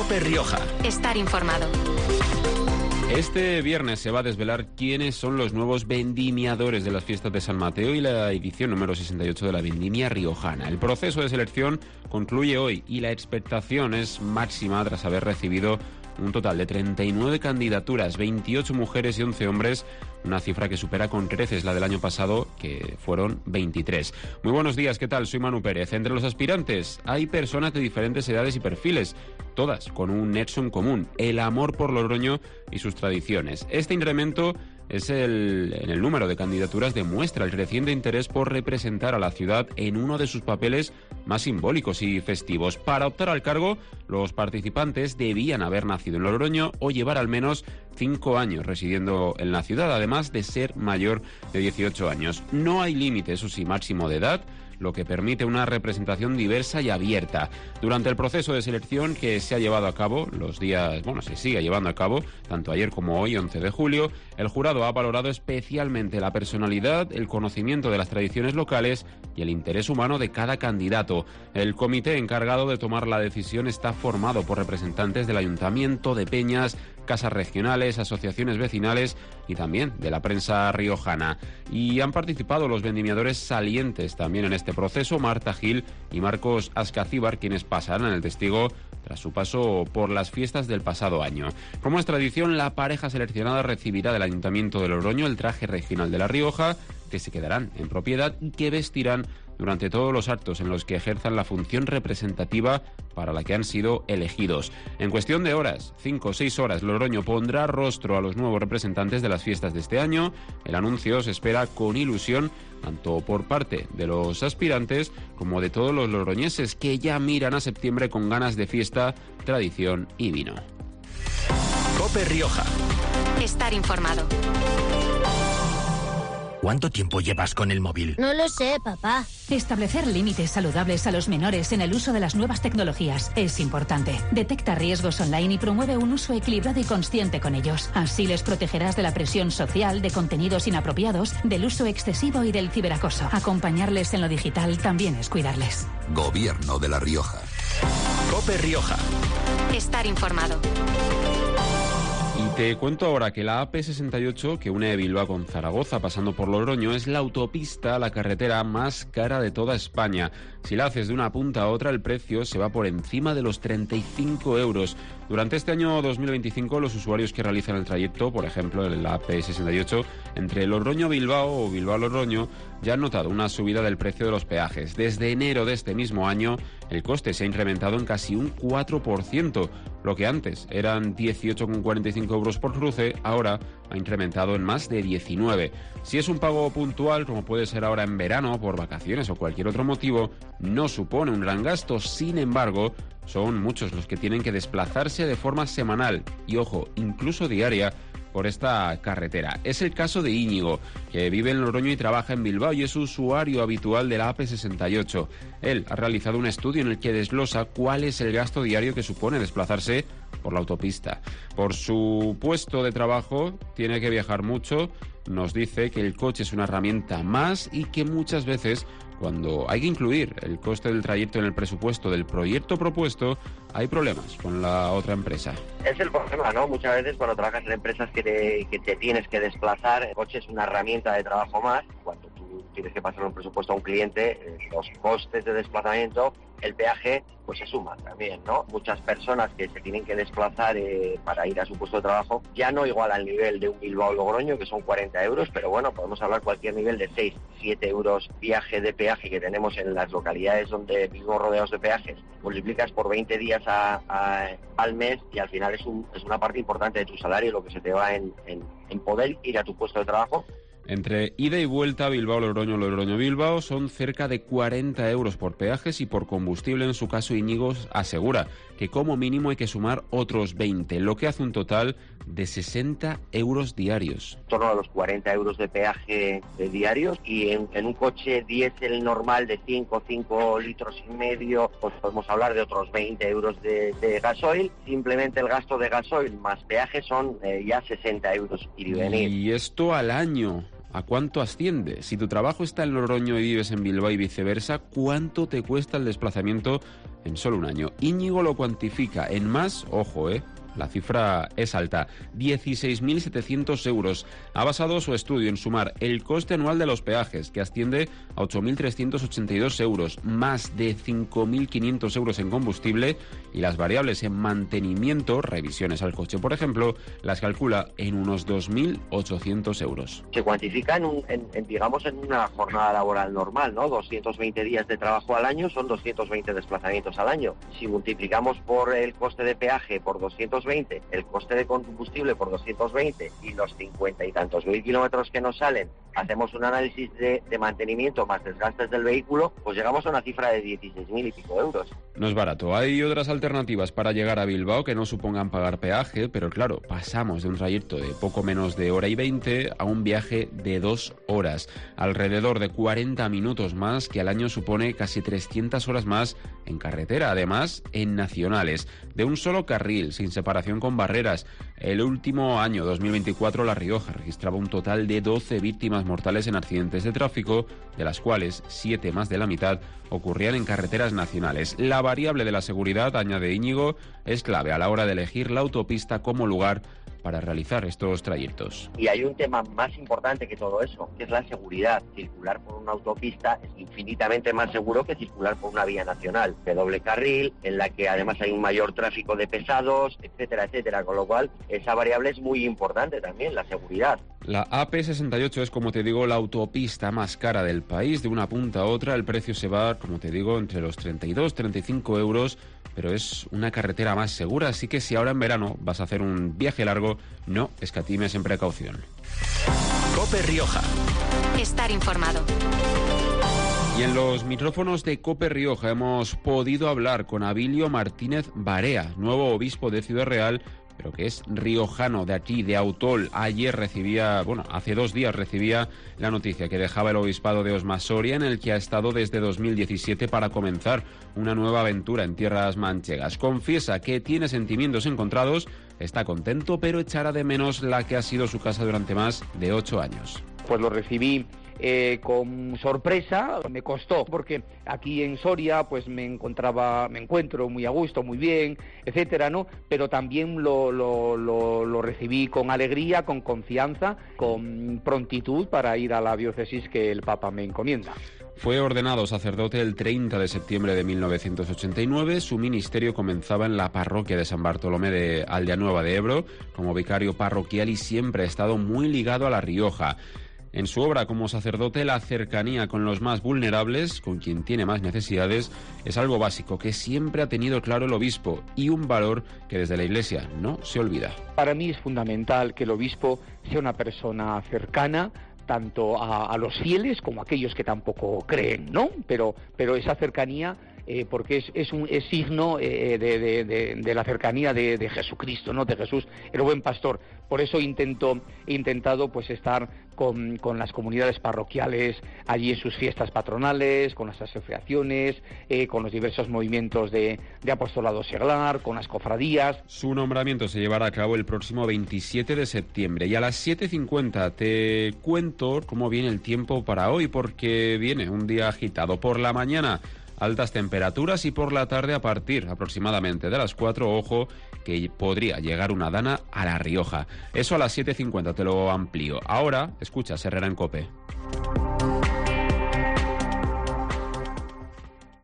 COPE Rioja. Estar informado. Este viernes se va a desvelar quiénes son los nuevos vendimiadores de las fiestas de San Mateo y la edición número 68 de la Vendimia Riojana. El proceso de selección concluye hoy y la expectación es máxima tras haber recibido un total de 39 candidaturas, 28 mujeres y 11 hombres, una cifra que supera con creces la del año pasado, que fueron 23. Muy buenos días, ¿qué tal? Soy Manu Pérez. Entre los aspirantes hay personas de diferentes edades y perfiles, todas con un nexo en común, el amor por Logroño y sus tradiciones. Este incremento en el número de candidaturas demuestra el creciente interés por representar a la ciudad en uno de sus papeles más simbólicos y festivos. Para optar al cargo, los participantes debían haber nacido en Logroño o llevar al menos 5 años residiendo en la ciudad, además de ser mayor de 18 años. No hay límite, eso sí, máximo de edad, lo que permite una representación diversa y abierta. Durante el proceso de selección que se ha llevado a cabo se sigue llevando a cabo, tanto ayer como hoy, 11 de julio, el jurado ha valorado especialmente la personalidad, el conocimiento de las tradiciones locales y el interés humano de cada candidato. El comité encargado de tomar la decisión está formado por representantes del Ayuntamiento, de peñas, casas regionales, asociaciones vecinales y también de la prensa riojana. Y han participado los vendimiadores salientes también en este proceso, Marta Gil y Marcos Ascacíbar, quienes pasarán el testigo tras su paso por las fiestas del pasado año. Como es tradición, la pareja seleccionada recibirá del Ayuntamiento de Logroño el traje regional de La Rioja, que se quedarán en propiedad y que vestirán durante todos los actos en los que ejerzan la función representativa para la que han sido elegidos. En cuestión de horas, 5 o 6 horas, Logroño pondrá rostro a los nuevos representantes de las fiestas de este año. El anuncio se espera con ilusión tanto por parte de los aspirantes como de todos los logroñeses que ya miran a septiembre con ganas de fiesta, tradición y vino. COPE Rioja. Estar informado. ¿Cuánto tiempo llevas con el móvil? No lo sé, papá. Establecer límites saludables a los menores en el uso de las nuevas tecnologías es importante. Detecta riesgos online y promueve un uso equilibrado y consciente con ellos. Así les protegerás de la presión social, de contenidos inapropiados, del uso excesivo y del ciberacoso. Acompañarles en lo digital también es cuidarles. Gobierno de La Rioja. COPE Rioja. Estar informado. Y te cuento ahora que la AP68, que une Bilbao con Zaragoza pasando por Logroño, es la autopista, la carretera más cara de toda España. Si la haces de una punta a otra, el precio se va por encima de los 35 euros. Durante este año 2025, los usuarios que realizan el trayecto, por ejemplo, en la AP68, entre Logroño-Bilbao o Bilbao-Logroño, ya han notado una subida del precio de los peajes. Desde enero de este mismo año, el coste se ha incrementado en casi un 4%. Lo que antes eran 18,45 euros por cruce, ahora ha incrementado en más de 19. Si es un pago puntual, como puede ser ahora en verano, por vacaciones o cualquier otro motivo, no supone un gran gasto. Sin embargo, son muchos los que tienen que desplazarse de forma semanal y, ojo, incluso diaria, por esta carretera. Es el caso de Íñigo, que vive en Logroño y trabaja en Bilbao y es usuario habitual de la AP68. Él ha realizado un estudio en el que desglosa cuál es el gasto diario que supone desplazarse por la autopista. Por su puesto de trabajo tiene que viajar mucho. Nos dice que el coche es una herramienta más y que muchas veces, cuando hay que incluir el coste del trayecto en el presupuesto del proyecto propuesto, hay problemas con la otra empresa. Es el problema, ¿no? Muchas veces cuando trabajas en empresas que te tienes que desplazar, el coche es una herramienta de trabajo más. Cuando tú tienes que pasar un presupuesto a un cliente, los costes de desplazamiento, el peaje, pues se suma también, ¿no? Muchas personas que se tienen que desplazar para ir a su puesto de trabajo, ya no igual al nivel de un Bilbao-Logroño, que son 40 euros, pero bueno, podemos hablar cualquier nivel de 6, 7 euros viaje de peaje que tenemos en las localidades donde vivimos rodeados de peajes, multiplicas por 20 días al mes y al final es una parte importante de tu salario lo que se te va en poder ir a tu puesto de trabajo. Entre ida y vuelta Bilbao-Logroño, Logroño-Bilbao son cerca de 40 euros por peajes y por combustible. En su caso, Íñigo asegura que como mínimo hay que sumar otros 20, lo que hace un total de 60 euros diarios. En torno a los 40 euros de peaje diarios y en un coche diésel normal de 5 litros y medio, pues podemos hablar de otros 20 euros de gasoil. Simplemente el gasto de gasoil más peaje son ya 60 euros ir y venir. Y esto al año. ¿a cuánto asciende? Si tu trabajo está en Logroño y vives en Bilbao y viceversa, ¿cuánto te cuesta el desplazamiento en solo un año? Íñigo lo cuantifica en más, ojo, la cifra es alta, 16.700 euros. Ha basado su estudio en sumar el coste anual de los peajes, que asciende a 8.382 euros, más de 5.500 euros en combustible, y las variables en mantenimiento, revisiones al coche, por ejemplo, las calcula en unos 2.800 euros. Se cuantifica digamos, en una jornada laboral normal, ¿no? 220 días de trabajo al año son 220 desplazamientos al año. Si multiplicamos por el coste de peaje por 220, el coste de combustible por 220 y los 50 y tantos mil kilómetros que nos salen, hacemos un análisis de mantenimiento más desgastes del vehículo, pues llegamos a una cifra de 16.000 y pico euros. No es barato. Hay otras alternativas para llegar a Bilbao que no supongan pagar peaje, pero claro, pasamos de un trayecto de poco menos de hora y 20 a un viaje de 2 horas, alrededor de 40 minutos más, que al año supone casi 300 horas más en carretera, además en nacionales, de un solo carril, sin separación con barreras. El último año, 2024, La Rioja registraba un total de 12 víctimas mortales en accidentes de tráfico, de las cuales 7, más de la mitad, ocurrían en carreteras nacionales. La variable de la seguridad, añade Íñigo, es clave a la hora de elegir la autopista como lugar para realizar estos trayectos. Y hay un tema más importante que todo eso, que es la seguridad. Circular por una autopista es infinitamente más seguro que circular por una vía nacional de doble carril, en la que además hay un mayor tráfico de pesados, etcétera, etcétera, con lo cual esa variable es muy importante también, la seguridad. La AP68 es, como te digo, la autopista más cara del país. De una punta a otra el precio se va, como te digo, entre los 32 y 35 euros, pero es una carretera más segura, así que si ahora en verano vas a hacer un viaje largo, no escatimes en precaución. COPE Rioja. Estar informado. Y en los micrófonos de COPE Rioja hemos podido hablar con Abilio Martínez Barea, nuevo obispo de Ciudad Real, pero que es riojano de aquí, de Autol. Ayer hace 2 días recibía la noticia que dejaba el obispado de Osma-Soria, en el que ha estado desde 2017 para comenzar una nueva aventura en tierras manchegas. Confiesa que tiene sentimientos encontrados, está contento, pero echará de menos la que ha sido su casa durante más de 8 años. Pues lo recibí con sorpresa, me costó, porque aquí en Soria pues me encuentro muy a gusto, muy bien, etcétera, ¿no? Pero también lo recibí con alegría, con confianza, con prontitud para ir a la diócesis que el Papa me encomienda. Fue ordenado sacerdote el 30 de septiembre de 1989. Su ministerio comenzaba en la parroquia de San Bartolomé de Aldeanueva de Ebro como vicario parroquial y siempre ha estado muy ligado a La Rioja. En su obra como sacerdote, la cercanía con los más vulnerables, con quien tiene más necesidades, es algo básico que siempre ha tenido claro el obispo y un valor que desde la Iglesia no se olvida. Para mí es fundamental que el obispo sea una persona cercana, tanto a los fieles como a aquellos que tampoco creen, ¿no? Pero esa cercanía, porque es signo de la cercanía de Jesucristo, ¿no? De Jesús, el buen pastor. Por eso he intentado pues estar con las comunidades parroquiales allí en sus fiestas patronales, con las asociaciones, con los diversos movimientos de apostolado seglar, con las cofradías. Su nombramiento se llevará a cabo el próximo 27 de septiembre y a las 7:50 te cuento cómo viene el tiempo para hoy, porque viene un día agitado. Por la mañana, altas temperaturas, y por la tarde, a partir aproximadamente de las 4, ojo, que podría llegar una dana a La Rioja. Eso a las 7:50 te lo amplío. Ahora, escucha Herrera en COPE.